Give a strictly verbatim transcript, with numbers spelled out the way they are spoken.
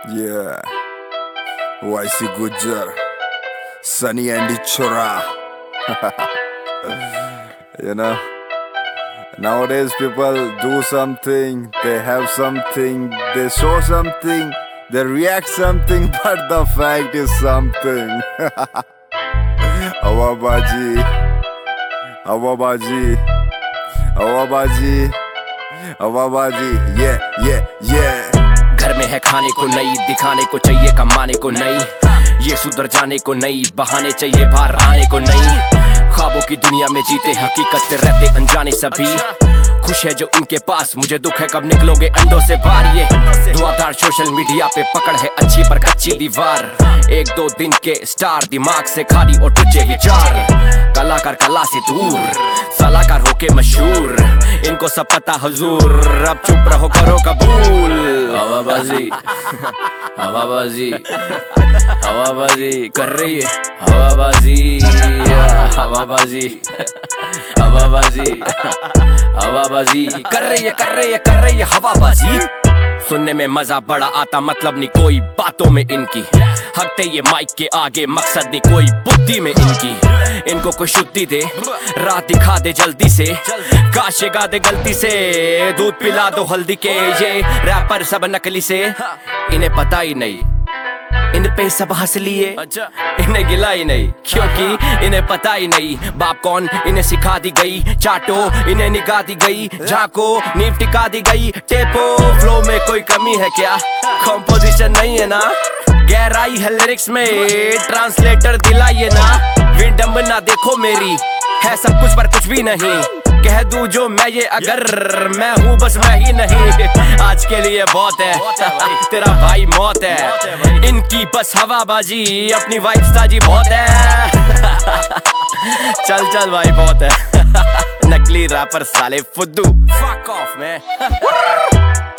Yeah, Y C Gujjar, Sunny and Chora. You know, nowadays people do something, they have something, they show something, they react something, but the fact is something. Awabaji, Awabaji, Awabaji, Awabaji, yeah, yeah, yeah. घर में है खाने को नहीं, दिखाने को चाहिए कमाने को नहीं, ये सुधर जाने को नहीं, बहाने चाहिए बाहर आने को नहीं। ख्वाबों की दुनिया में जीते हकीकत से रहते अनजाने सभी, खुश है जो इनके पास, मुझे दुख है कब निकलोगे अंडों से बाहर। ये धुआंधार सोशल मीडिया पे पकड़ है अच्छी पर कच्ची दीवार, एक दो दिन के स्टार दिमाग से खाली और टुच्चे विचार, कलाकार कला से दूर, सलाहकार होके मशहूर, इनको सब पता हुजूर, अब चुप रहो करो कबूल। हवाबाजी हवाबाजी हवाबाजी कर रही है, हवाबाजी हवाबाजी हवाबाजी हवाबाजी कर रही है कर रही है कर रही है हवाबाजी। सुनने में मजा बड़ा आता, मतलब नहीं कोई बातों में इनकी, हकते ये माइक के आगे, मकसद नहीं कोई बुद्धि में इनकी। इनको कोई शुद्धि दे, राह दिखा दे जल्दी से, काशे गा दे गलती से, दूध पिला दो हल्दी के, ये रैपर सब नकली से, इन्हें पता ही नहीं इन पे सब हंस लिए, इन्हें गिला ही नहीं क्योंकि इन्हें पता ही नहीं बाप कौन इन्हें सिखा दी गई, चाटो इन्हें निगाह दी गई, झाको नींव टिका दी गई, टेपो फ्लो में कोई कमी है क्या, कंपोजिशन नहीं है ना, गहराई है लिरिक्स में, ट्रांसलेटर दिलाइए ना, विडंबना देखो मेरी है सब कुछ पर कुछ भी नहीं, कह दूं जो मैं ये अगर मैं हूँ बस मैं ही नहीं, आज के लिए बहुत है तेरा भाई मौत है, इनकी बस हवाबाजी अपनी वाइफ ताजी बहुत है। चल चल भाई बहुत है, नकली रैपर साले फुद्दू, फक ऑफ में।